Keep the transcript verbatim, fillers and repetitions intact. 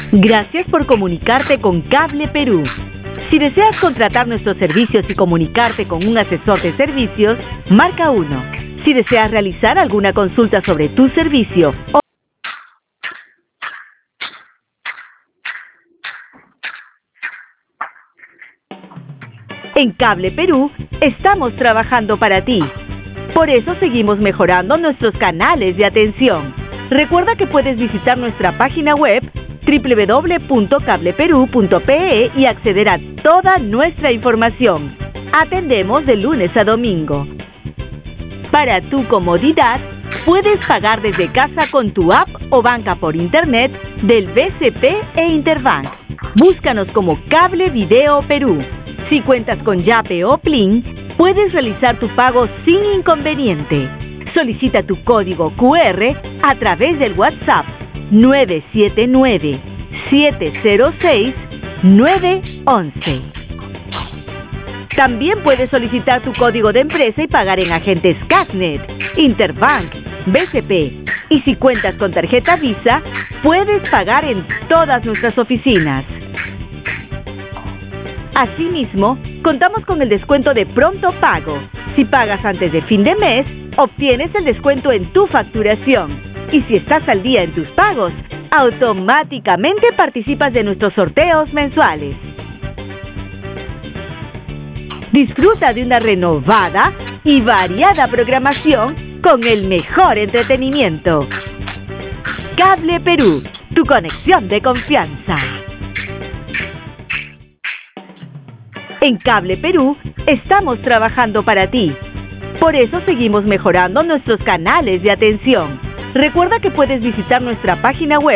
Gracias por comunicarte con Cable Perú. Si deseas contratar nuestros servicios y comunicarte con un asesor de servicios, marca uno. Si deseas realizar alguna consulta sobre tu servicio o en Cable Perú, estamos trabajando para ti. Por eso seguimos mejorando nuestros canales de atención. Recuerda que puedes visitar nuestra página web doble u doble u doble u punto cable perú punto pe e y acceder a toda nuestra información. Atendemos de lunes a domingo. Para tu comodidad, puedes pagar desde casa con tu app o banca por internet del B C P e Interbank. Búscanos como Cable Video Perú. Si cuentas con Yape o Plin, puedes realizar tu pago sin inconveniente. Solicita tu código cu erre a través del WhatsApp nueve siete nueve, siete cero seis, nueve once. También puedes solicitar tu código de empresa y pagar en agentes Casnet, Interbank, B C P. Y si cuentas con tarjeta Visa, puedes pagar en todas nuestras oficinas. Asimismo, contamos con el descuento de pronto pago. Si pagas antes de fin de mes, obtienes el descuento en tu facturación. Y si estás al día en tus pagos, automáticamente participas de nuestros sorteos mensuales. Disfruta de una renovada y variada programación con el mejor entretenimiento. Cable Perú, tu conexión de confianza. En Cable Perú, estamos trabajando para ti. Por eso seguimos mejorando nuestros canales de atención. Recuerda que puedes visitar nuestra página web